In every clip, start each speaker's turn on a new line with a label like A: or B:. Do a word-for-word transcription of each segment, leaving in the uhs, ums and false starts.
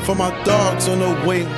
A: for my dogs on the wing.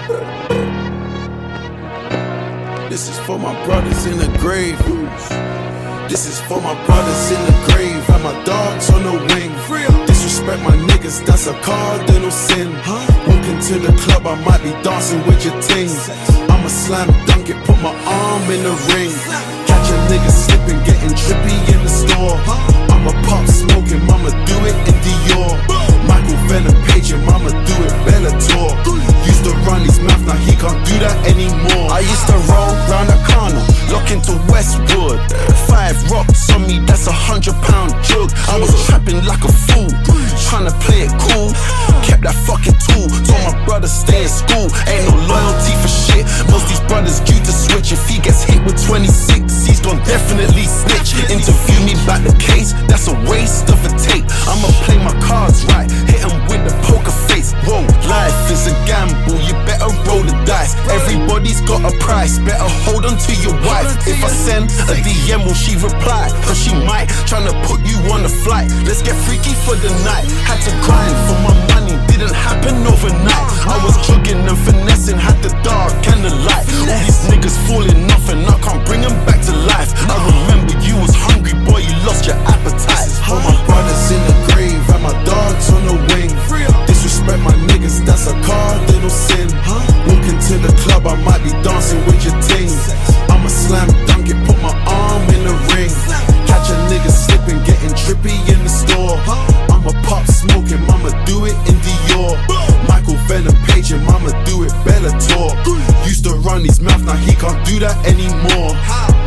A: This is for my brothers in the grave. This is for my brothers in the grave and my dogs on the wing. Disrespect my niggas, that's a cardinal sin. Walk into the club, I might be dancing with your ting. I'ma slam dunk it, put my arm in the ring. Catch a nigga slipping, getting trippy in the store. I'ma pop smoking, mama do it in Dior. Michael Venom paging, mama do it Bellator. Used to run his mouth, now he can't do that anymore. I used to roll round a corner, lock into Westwood. Five rocks on me, that's a hundred pound jug. I was trapping like a fool, trying to play it cool. Kept that fucking tool, told my brother stay in school. Ain't no loyalty for shit, most these brothers due to switch. If he gets hit with twenty-six, he's gon' definitely snitch. Interview me about the case, that's a waste of a tape. I'ma play my cards right, hit him with the poker face. Whoa, life is a gamble, you better roll the dice. Everybody's got a price, better hold on to your wife. If I send a D M, will she reply? Cause she might, tryna put you on a flight. Let's get freaky for the night. Had to grind for my money, didn't happen overnight. I was jugging and finessing, had the dark and the light. All these niggas falling off and I can't bring them back to life. I remember you was hungry, boy, you lost your appetite. For my brothers in the grave and my dogs on the wing. Disrespect my niggas, that's a cardinal sin. Walk into the club, I might be dancing with your ting. I'ma slam dunk it, put my arm in the ring. Catch a nigga slipping, getting trippy in the store. I'ma pop smoking, mama do it in Dior. Michael Venom paging, mama do it Bellator. Used to run his mouth, now he can't do that anymore.